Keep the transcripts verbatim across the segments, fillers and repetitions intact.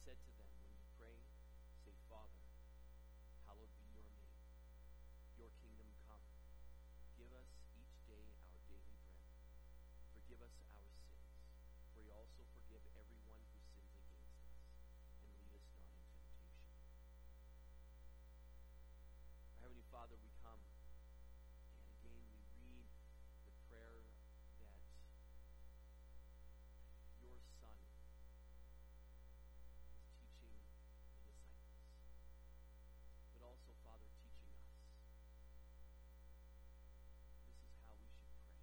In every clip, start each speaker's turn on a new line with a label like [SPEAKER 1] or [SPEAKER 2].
[SPEAKER 1] said to them, when you pray, say, Father, hallowed be your name. Your kingdom come. Give us each day our daily bread. Forgive us our sins, for we also forgive everyone who sins against us. And lead us not in temptation. Our Heavenly Father, we come, and again we read the prayer that your Son is teaching the disciples, but also, Father, teaching us. This is how we should pray.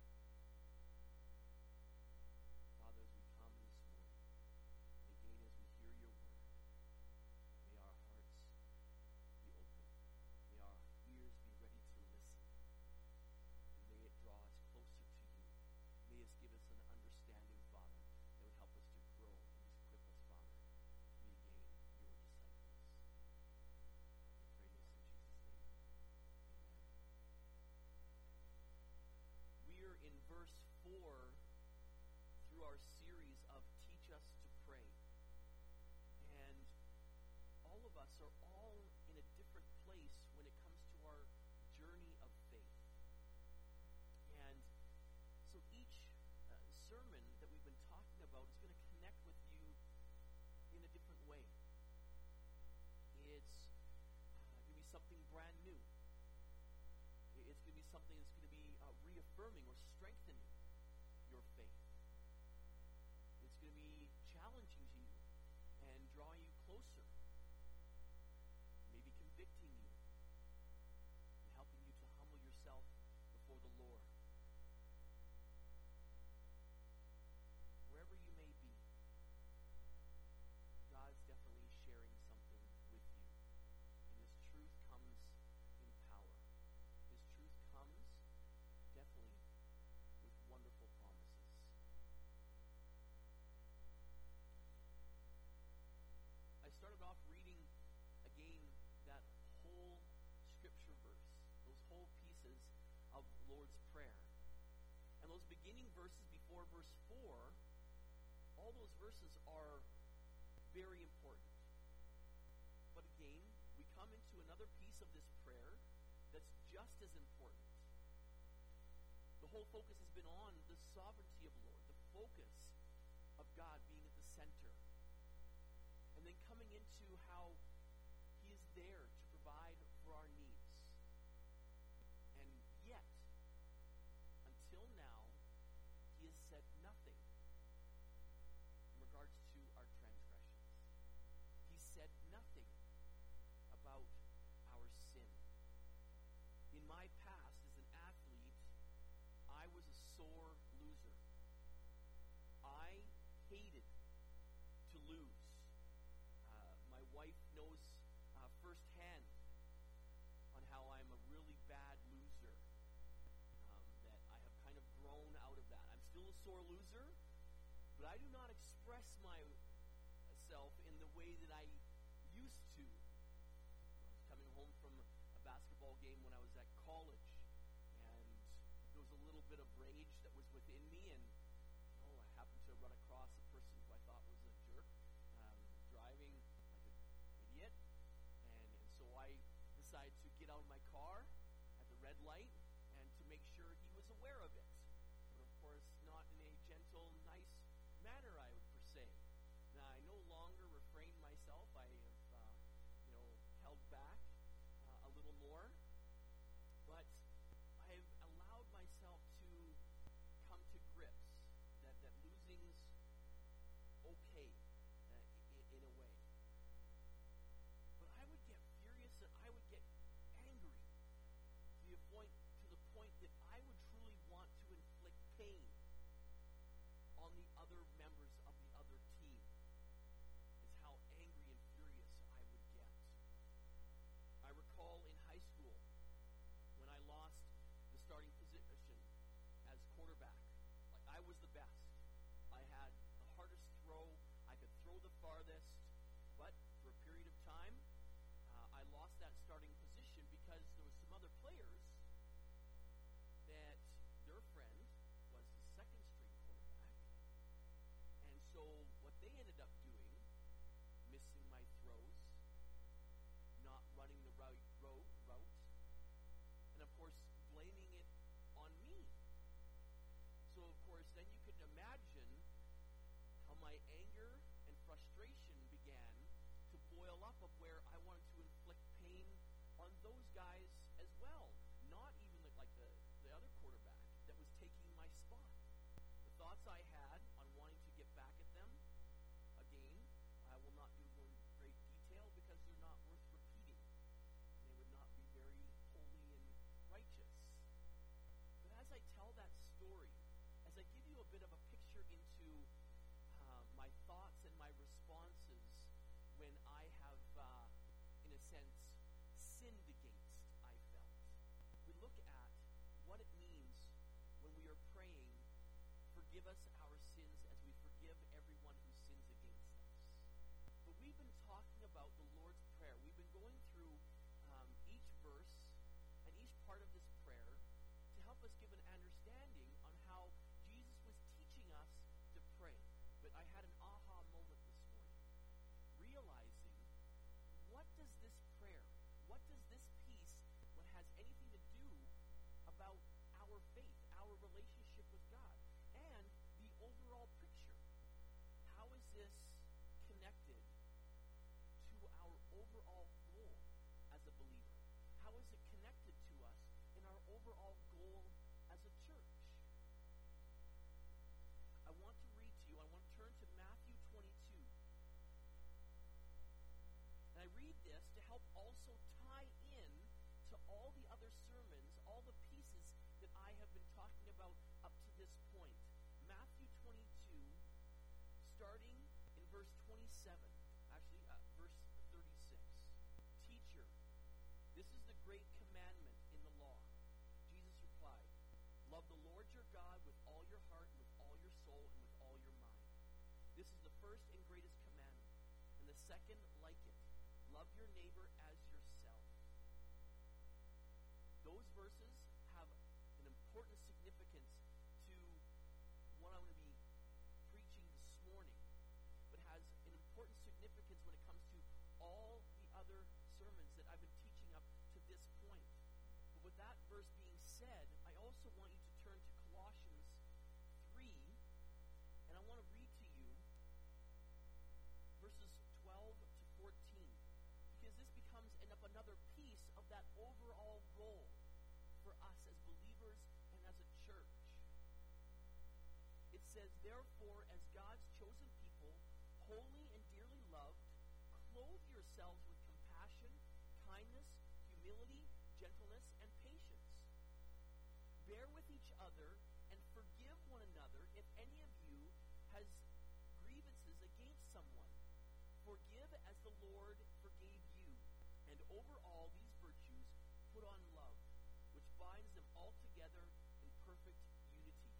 [SPEAKER 1] Father, as we come this morning, and again as we hear your word, may our hearts be open. May our ears be ready to listen. And may it draw us closer to you. May it give us an understanding, Father, that would help us to grow and equip us, Father, to be again your disciples. We pray this in Jesus' name. Amen. We are in verse four through our series of Teach Us to Pray. And all of us are all in a different place when it comes to our journey of faith. And so each uh, sermon that we've been talking about is going to connect with you in a different way. It's uh, going to be something brand new. It's going to be something that's going to be uh, reaffirming or strengthening your faith. It's going to be challenging to you and drawing you closer, maybe convicting you and helping you to humble yourself before the Lord. Wherever you may be, God's definitely sharing something with you. And His truth comes in power. His truth comes definitely with wonderful promises. I started off reading again that whole scripture verse, those whole pieces of Lord's Prayer. And those beginning verses before verse four, all those verses are very important. But again, we come into another piece of this prayer that's just as important. The whole focus has been on the sovereignty of the Lord, the focus of God being at the center. And then coming into how He is there to provide for our needs. And yet, until now, He has said nothing in regards to our transgressions. He said nothing about our sin. In my past as an athlete, I was a sore loser. I hated to lose. Uh, my wife knows uh, firsthand on how I'm a really bad loser. Um, that I have kind of grown out of that. I'm still a sore loser, but I do not express myself in the way that I used to. I was coming home from a basketball game when I was at college, and there was a little bit of rage that was within me, and you know, I happened to run across a person who I thought was a jerk, um, driving like an idiot, and, and so I decided to get out of my car at the red light and to make sure he was aware of it. But of course, not in a gentle, nice manner, I would per se. Now, I no longer refrain myself. I have, uh, you know, held back uh, a little more. But I have allowed myself to come to grips that, that losing's okay uh, in, in a way. But I would get furious and I would get angry to the point, to the point that I would truly want to inflict pain on the other members of the other team. Is how angry and furious I would get. I recall in high school when I lost the starting position as quarterback. Like, I was the best. I had the hardest throw. I could throw the farthest. But for a period of time, uh, I lost that starting position because there was some other players that their friend was the second string quarterback. And so what they ended up doing of course, then you can imagine how my anger and frustration began to boil up of where I wanted to inflict pain on those guys as well. Not even like, like the, the other quarterback that was taking my spot. The thoughts I had on wanting to get back at them, again, I will not do in great detail because they're not worth repeating. And they would not be very holy and righteous. But as I tell that story, as I give you a bit of a picture into uh, my thoughts and my responses when I have, uh, in a sense, sinned against, I felt. We look at what it means when we are praying, forgive us our sins as we forgive everyone who sins against us. But we've been talking about the Lord's Prayer. We've been going through um, each verse and each part of this prayer to help us give an understanding on how Jesus was teaching us to pray. But I had an aha moment this morning, realizing, what does this prayer, what does this piece, what has anything to do about our faith, our relationship with God, and the overall picture? How is this connected to our overall goal as a believer? How is it connected to us in our overall goal as a church? I want to read to you, I want to turn to Matthew twenty-two. And I read this to help also tie in to all the other sermons, all the pieces that I have been talking about up to this point. Matthew twenty-two, starting in verse twenty-seven, actually uh, verse thirty-six. Teacher, this is the great commandment in the law. Jesus replied, love the Lord your God with all your heart and with all your soul and with all your mind. This is the first and greatest commandment. And the second like it, love your neighbor as yourself. Those verses have an important significance to what I'm going to be preaching this morning, but has an important significance when it comes to all the other sermons that I've been teaching up to this point. But with that verse being said, I also want you to turn to Colossians three, and I want to read to you verses twelve to fourteen, because this becomes end up another piece of that overall goal for us as believers and as a church. It says, therefore, as God's chosen people, holy and dearly loved, clothe yourselves with compassion, kindness, humility, gentleness, and patience. Bear with each other and forgive one another if any of you has grievances against someone. Forgive as the Lord forgave you. And over all these virtues, put on love, which binds them all together in perfect unity.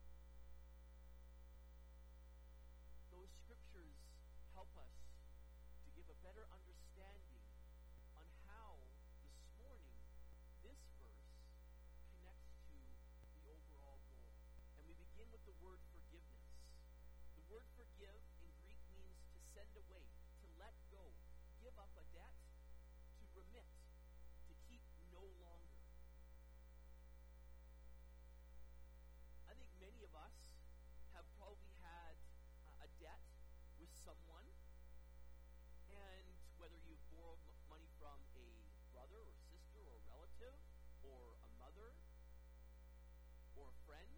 [SPEAKER 1] Those scriptures help us to give a better understanding on how this morning this verse connects to the overall goal. And we begin with the word forgiveness. The word forgive in Greek means to send away, to let go, give up a debt, to remit, to keep no longer. I think many of us have probably had uh, a debt with someone, and whether you've borrowed m- money from a brother or sister or relative or a mother or a friend,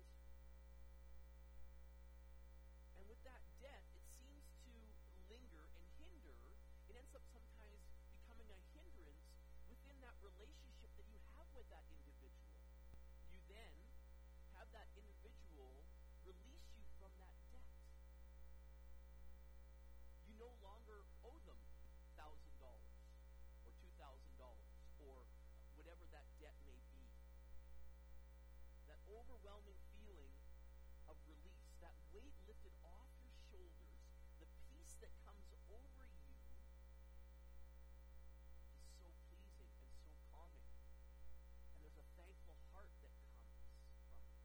[SPEAKER 1] and with that debt, it seems to linger and hinder. It ends up sometimes becoming a hindrance within that relationship that you have with that individual. You then have that individual release you from that debt. You no longer owe them one thousand dollars or two thousand dollars or whatever that debt may be. That overwhelming feeling of release, that weight lifted off your shoulders, the peace that comes over you is so pleasing and so calming. And there's a thankful heart that comes from it.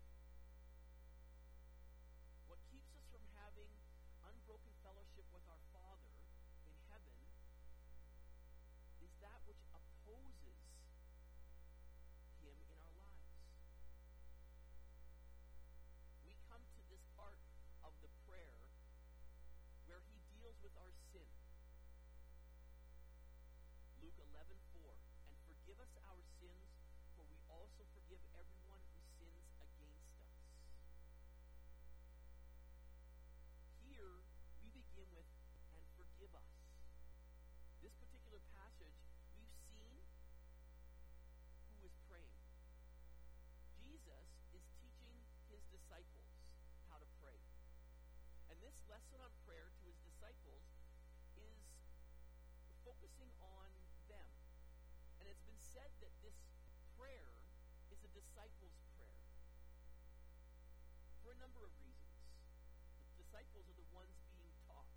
[SPEAKER 1] What keeps us from having unbroken fellowship with our Father in heaven is that which opposes Him in our lives. We come with our sin. Luke eleven four, and forgive us our sins, for we also forgive everyone who sins against us. Here, we begin with, and forgive us. This particular passage, we've seen who is praying. Jesus is teaching his disciples how to pray. And this lesson on prayer to his disciples is focusing on them. And it's been said that this prayer is a disciples' prayer for a number of reasons. The disciples are the ones being taught.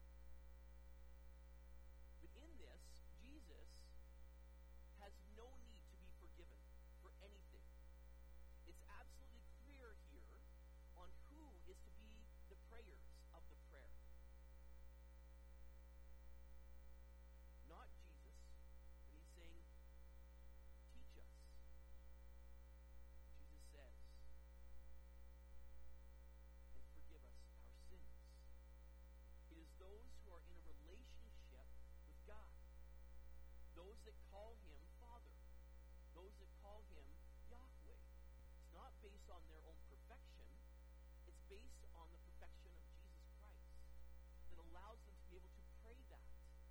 [SPEAKER 1] But in this, Jesus has no need to be forgiven for anything. It's absolutely clear here on who is to be the prayers of the prayer. Not Jesus, but he's saying, teach us. Jesus says, and forgive us our sins. It is those who are in a relationship with God. Those that call him Father. Those that call him Yahweh. It's not based on their own perfection. It's based on the perfection of Jesus Christ that allows them to be able to pray that.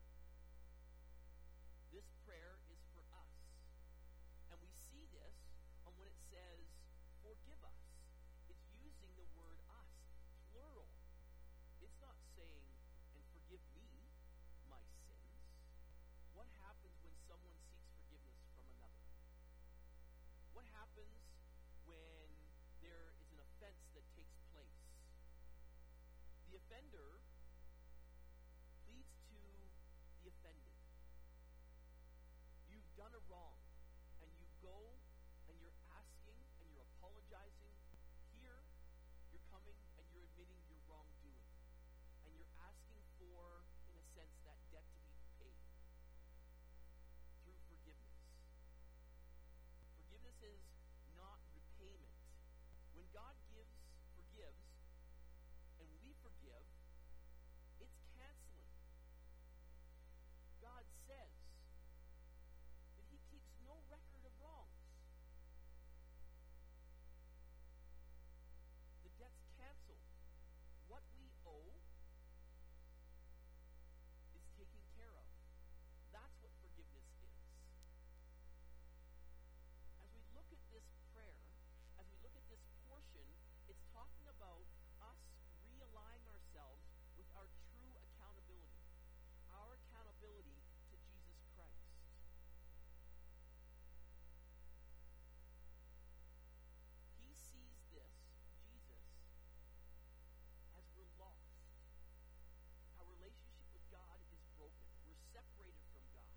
[SPEAKER 1] This prayer is for us. And we see this on when it says, forgive us. It's using the word us, plural. It's not saying, and forgive me my sins. What happens when someone seeks forgiveness from another? What happens when there is an offense that takes place? The offender pleads to the offended. You've done a wrong, and you go and you're asking and you're apologizing. Here, you're coming and you're admitting your wrongdoing, and you're asking for, in a sense, that debt to be paid through forgiveness. Forgiveness is not repayment. When God gives, forgives, and we forgive, it's canceling. God says that he keeps no record of wrongs. The debt's canceled. What we owe is taken care of. That's what forgiveness is. As we look at this prayer, as we look at this portion, it's talking about us realigning ourselves with our true accountability, our accountability to Jesus Christ. He sees this, Jesus, as we're lost. Our relationship with God is broken. We're separated from God.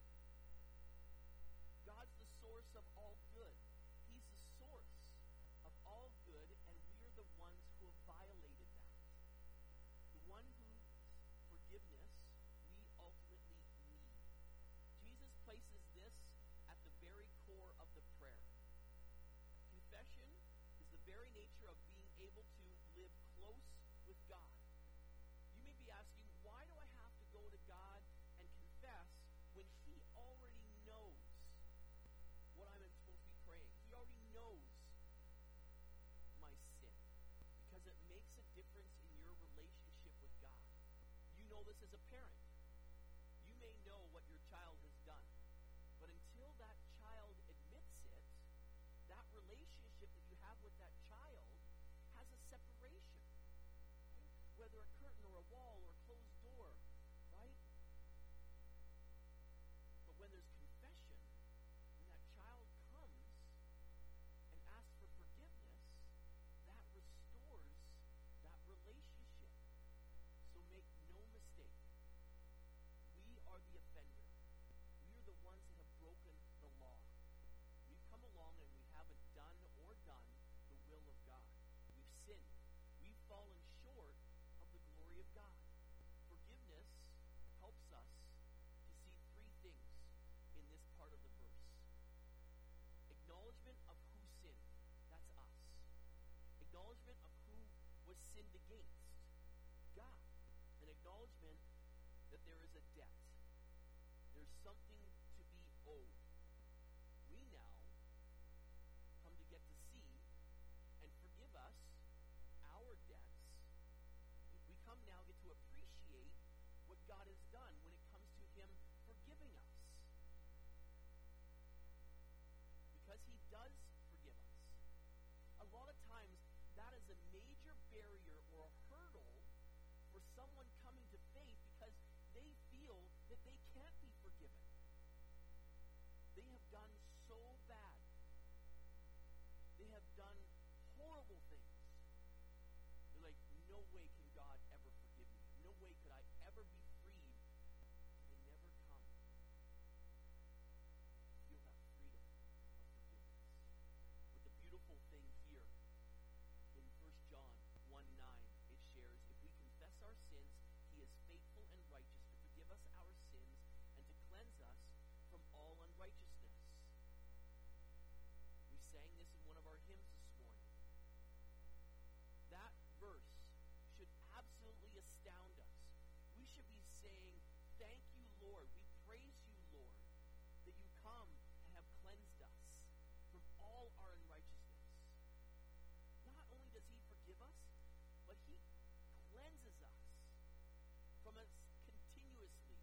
[SPEAKER 1] God's the source of all good. He's the source of all good, and we're the ones who have violated that. The one whose forgiveness we ultimately need. Jesus places this at the very core of the prayer. Confession is the very nature of being able to live close with God. You may be asking, why do I have to go to God and confess when he already knows what I'm supposed to be praying? He already knows my sin, because it makes a difference in your relationship with God. You know this as a parent. You may know what your child has done, but until that child admits it, that relationship that you have with that child has a separation, right? Whether a curtain or a wall or a closed door, right? But when there's confession, when that child comes and asks for forgiveness, that restores that relationship. So make no mistake, we are the offender. We are the ones that have broken the law. We've come along and we haven't done or done the will of God. We've sinned. We've fallen short of the glory of God. Forgiveness helps us to see three things in this part of the verse. Acknowledgement of who sinned. That's us. Acknowledgement of who was sinned against. God. An acknowledgement that there is a debt. There's something to be owed. We now come to get to see and forgive us our debts. We come now get to appreciate what God has done when it comes to him forgiving us. Because he does forgive us. A lot of times that is a major barrier or a hurdle for someone coming to faith because they feel that they can't be forgiven. They have done so bad. They have done horrible things. They're like, no way can God ever forgive me. No way could I ever be freed. And they never come to feel that freedom of forgiveness. But the beautiful thing here in First John one nine, it shares, if we confess our sins, he is faithful and righteous to forgive us our sins and to cleanse us from all unrighteousness. We sang this in one of our hymns this morning. That verse should absolutely astound us. We should be saying, thank you, Lord. We praise you, Lord, that you come and have cleansed us from all our unrighteousness. Not only does he forgive us, but he cleanses us from us continuously.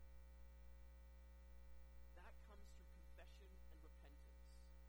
[SPEAKER 1] That comes through confession and repentance.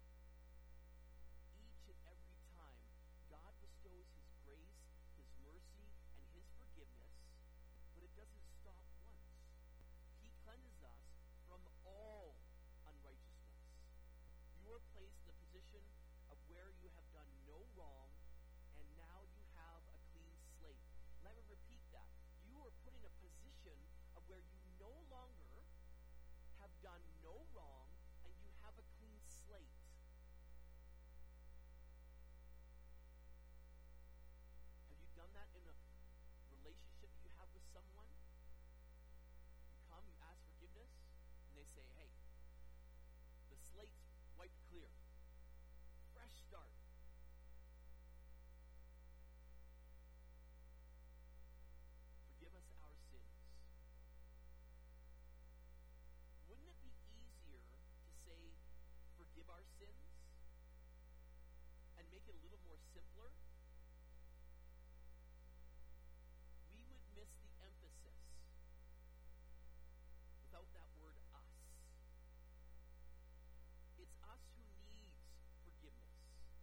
[SPEAKER 1] Each and every time God bestows his grace, his mercy, and his forgiveness, but it doesn't stop once. He cleanses us from all unrighteousness. You are placed in the position of where you have done no wrong, and now you have a clean slate. Let me repeat that. You are put in a position of where you no longer have done no wrong, and you have a clean slate. Have you done that in a relationship that you have with someone? You come, you ask forgiveness, and they say, hey, the slate's wiped clear. Fresh start. Forgive us our sins. Wouldn't it be easier to say, forgive our sins, and make it a little more simpler? We would miss the emphasis without that word us. It's us who needs forgiveness.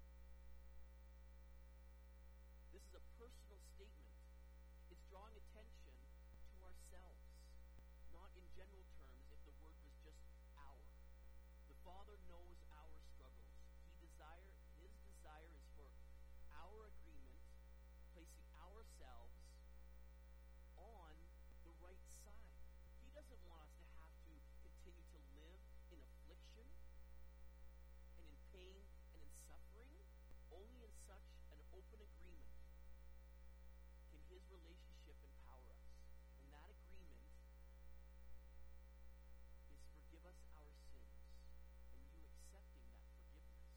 [SPEAKER 1] This is a personal statement. It's drawing attention to ourselves, not in general terms if the word was just our. The Father knows our struggles. He desire, his desire is for our agreement, placing ourselves on the right side. He doesn't want us to have to continue to live in affliction and in pain and in suffering. Only in such an open agreement can his relationship empower us. And that agreement is forgive us our sins, and you accepting that forgiveness.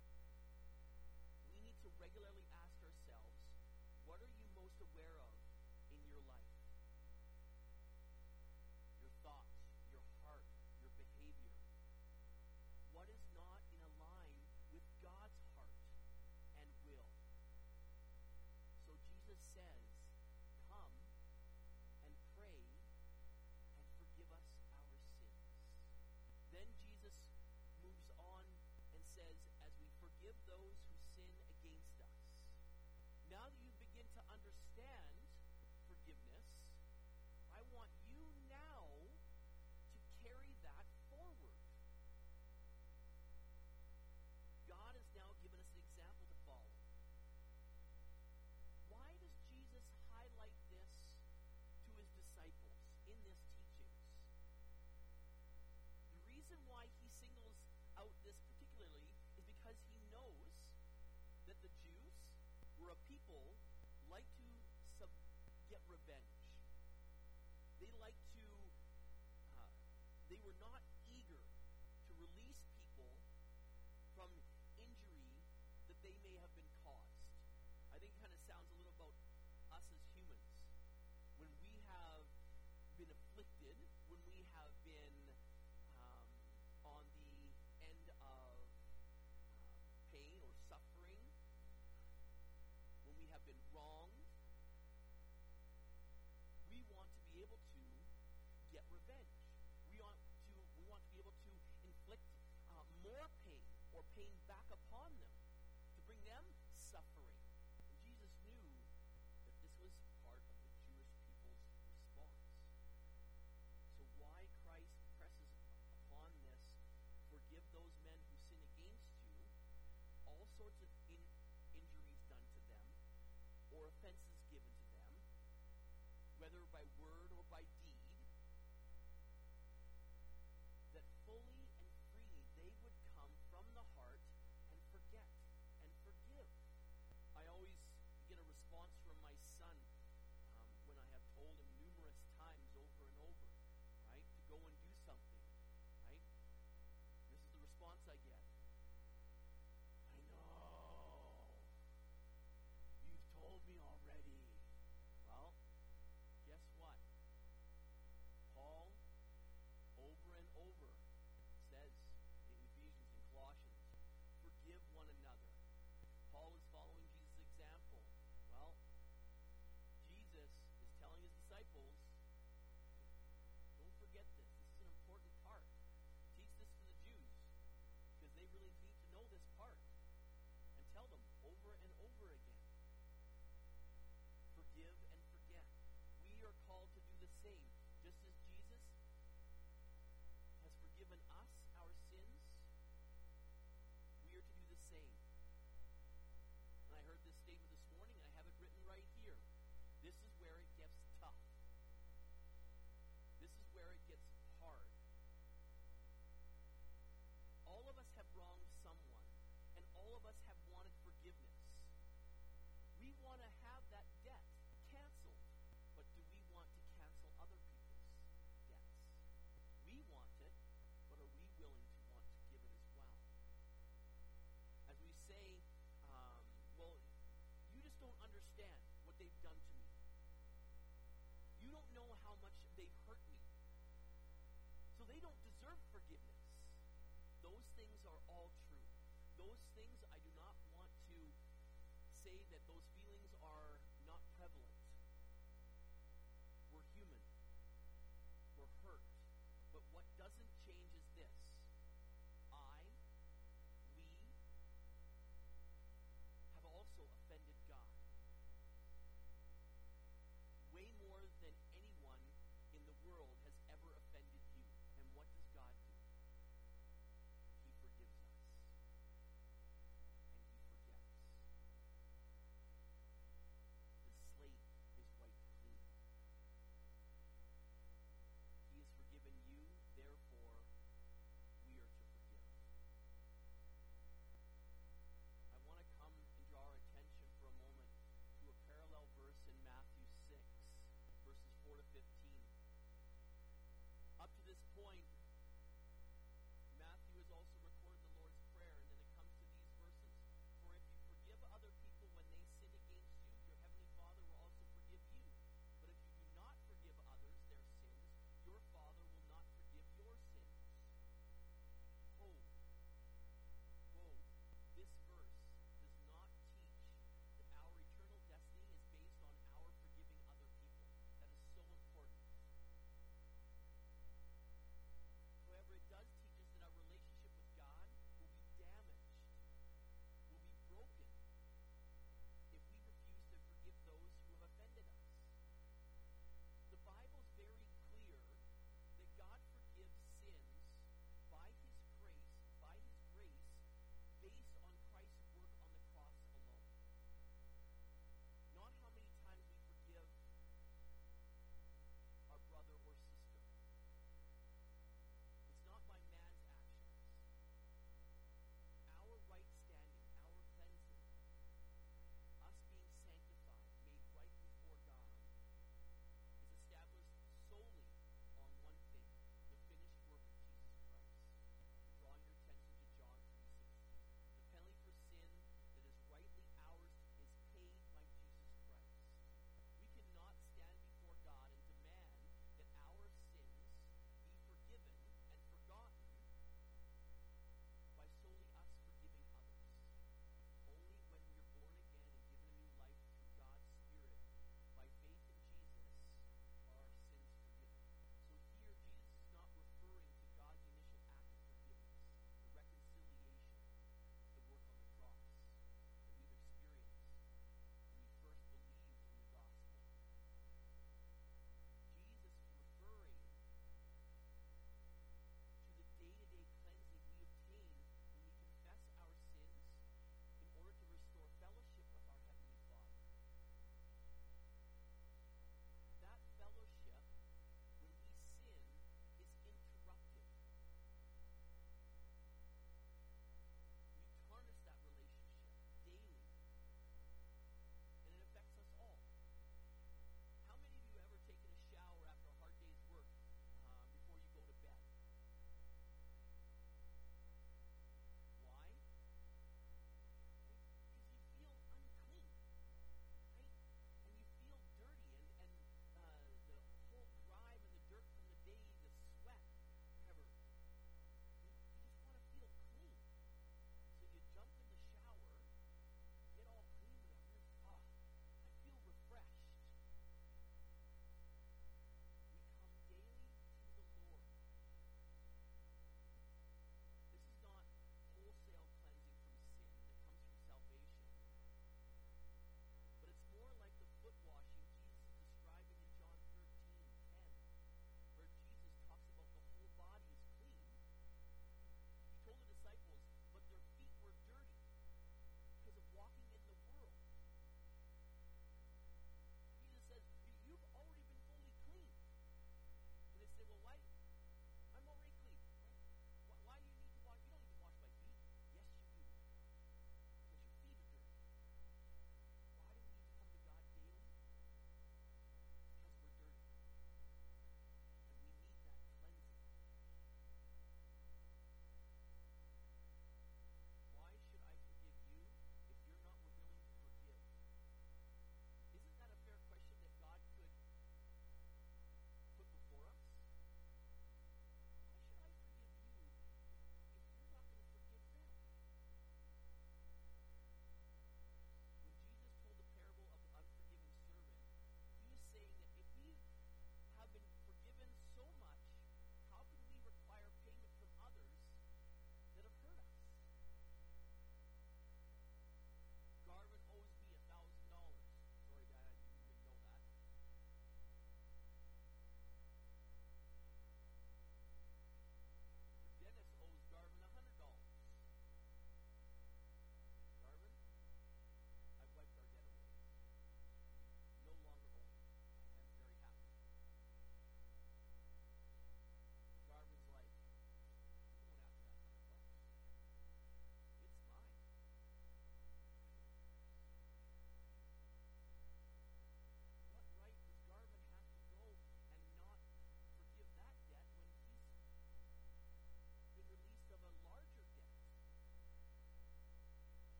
[SPEAKER 1] We need to regularly ask ourselves, what are you most aware of in your life? Your thoughts, your heart, your behavior. What is not in line with God's heart and will? So Jesus says, come and pray and forgive us our sins. Then Jesus moves on and says, as we forgive those who sin against us. Now that you begin to understand forgiveness, I want you now to carry that forward. God has now given us an example to follow. Why does Jesus highlight this to his disciples in this teachings? The reason why he singles out this particularly is because he knows that the Jews were a people like to sub- get revenge. They like to, uh, they were not eager to release people from injury that they may have been caused. I think it kind of sounds a little about us as humans. When we have been afflicted or pain back upon them, to bring them suffering. And Jesus knew that this was part of the Jewish people's response. So why Christ presses upon this, forgive those men who sin against you, all sorts of in- injuries done to them, or offenses given to them, whether by word or by deed, that fully and freely they would come from the heart and forget and forgive. I always get a response from my son um, when I have told him numerous times over and over, right, to go and do something, right? This is the response I get. I know. You've told me already. Well, guess what? Paul, over and over, says in Ephesians and Colossians, forgive one another. Paul is following Jesus' example. Well, Jesus is telling his disciples, don't forget this. This is an important part. Teach this to the Jews, because they really need to know this part. And tell them over and over again. Forgive and forget. We are called to do the same. Just as Jesus has forgiven us our sins, we are to do the same. And I heard this statement this morning, and I have it written right here. This is where it gets tough. This is where it gets hard. All of us have wronged someone, and all of us have wanted forgiveness. We want to have that debt canceled, but do we want to cancel other people's debts? We want it, but are we willing to want to give it as well? As we say, um, well, you just don't understand what they've done to me. You don't know how much they've hurt me. So they don't deserve forgiveness. Those things are all true. Those things, I do not want to say that those feelings are not prevalent. We're human. We're hurt. But what doesn't change is this. I, we, have also offended God. Way more than anyone in the world has ever offended you. And what does God do? He forgives us. And he forgets.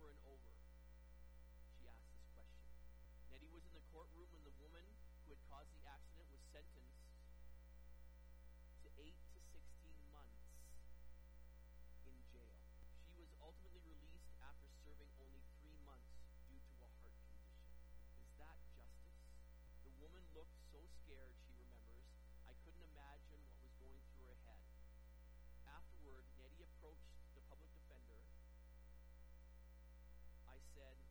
[SPEAKER 1] over and over, she asked this question. Nettie was in the courtroom when the woman who had caused the accident was sentenced to eight to sixteen months in jail. She was ultimately released after serving only three months due to a heart condition. Is that justice? The woman looked so scared, she remembers. I couldn't imagine what was going through her head. Afterward, Nettie approached the public defender. I said,